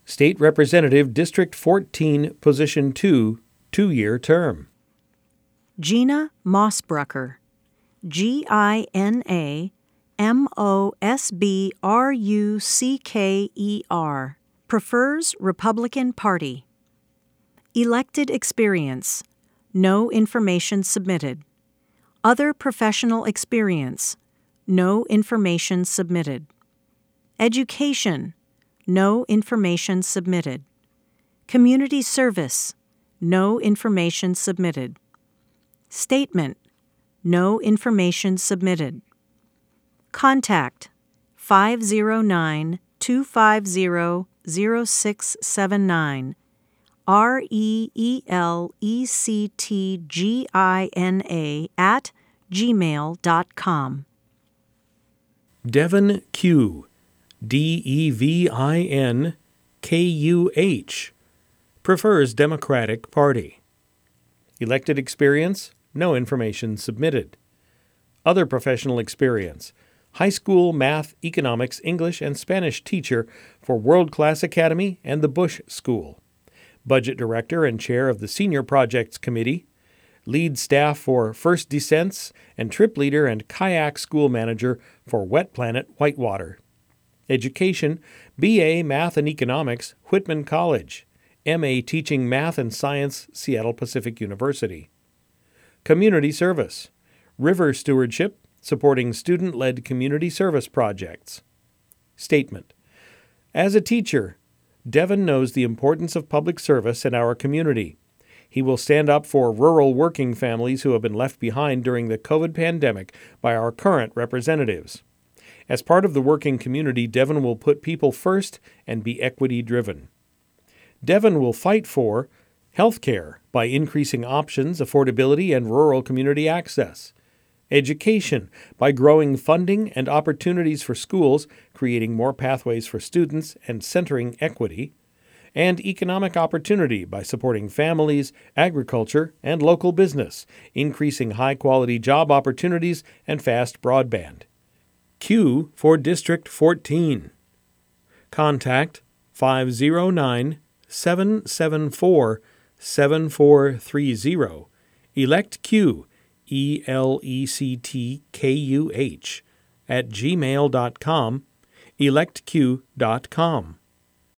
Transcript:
State Representative, District 14, Position 2, 2-year term. Gina Mosbrucker, GINA Mosbrucker, prefers Republican Party. Elected experience, no information submitted. Other professional experience, no information submitted. Education, no information submitted. Community service, no information submitted. Statement, no information submitted. Contact 509-250-0679, REELECTGINA Devin Q, DEVINKUH, prefers Democratic Party. Elected experience, no information submitted. Other professional experience, high school math, economics, English, and Spanish teacher for World Class Academy and the Bush School. Budget director and chair of the Senior Projects Committee. Lead staff for First Descents and trip leader and kayak school manager for Wet Planet Whitewater. Education, BA Math and Economics, Whitman College. MA Teaching Math and Science, Seattle Pacific University. Community service, River Stewardship, supporting student-led community service projects. Statement. As a teacher, Devin knows the importance of public service in our community. He will stand up for rural working families who have been left behind during the COVID pandemic by our current representatives. As part of the working community, Devin will put people first and be equity-driven. Devin will fight for health care by increasing options, affordability, and rural community access. Education by growing funding and opportunities for schools, creating more pathways for students, and centering equity. And economic opportunity by supporting families, agriculture, and local business, increasing high-quality job opportunities and fast broadband. Q for District 14. Contact 509-774-7430. Elect Q, ELECTKUH, @gmail.com, electq.com.